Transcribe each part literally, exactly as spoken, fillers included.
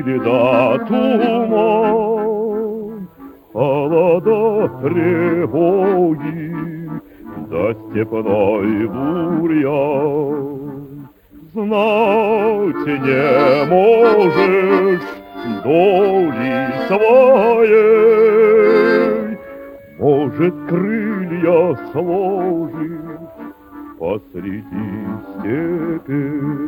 пыли да туман, холода тревоги, да степной бурьян. Знать не можешь доли своей, может, крылья сложишь посреди степи.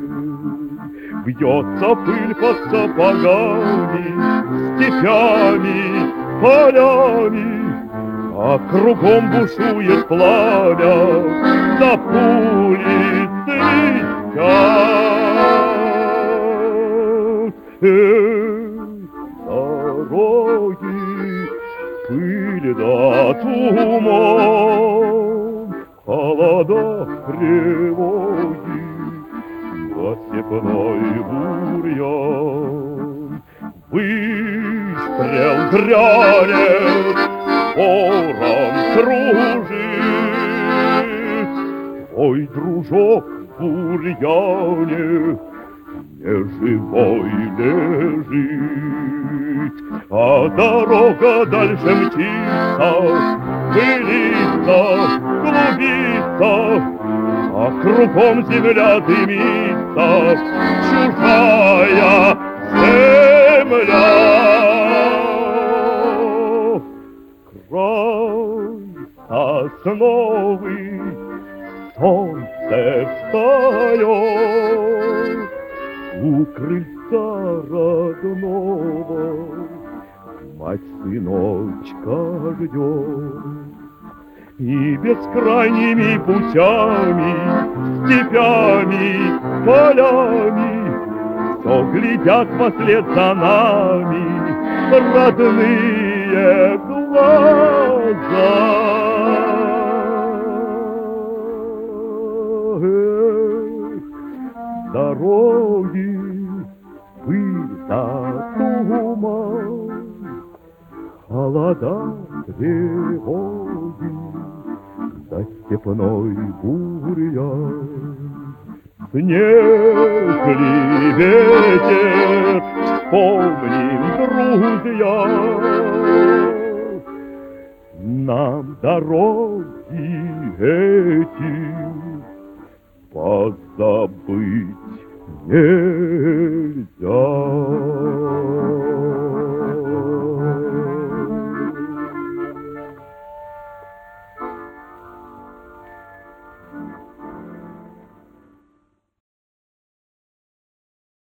Бьется пыль под сапогами, степями, полями, а кругом бушует пламя, да пули трещат. Эх, дороги, пыль да туман, холода тревоги, да степной бурьян. Выстрел грянет, ворон кружит, твой дружок в бурьяне неживой лежит. А дорога дальше мчится, пылится, клубится, а кругом земля дымится, чужая земля. Край сосновый, солнце встает, у крыльца родного мать сыночка ждет. И бескрайними путями, степями, полями все глядят вслед за нами родные глаза. Эх, дороги, пыль да туман, холода тревоги, да степной бурьян. Снег ли ветер, вспомним, друзья, нам дороги эти позабыть нельзя.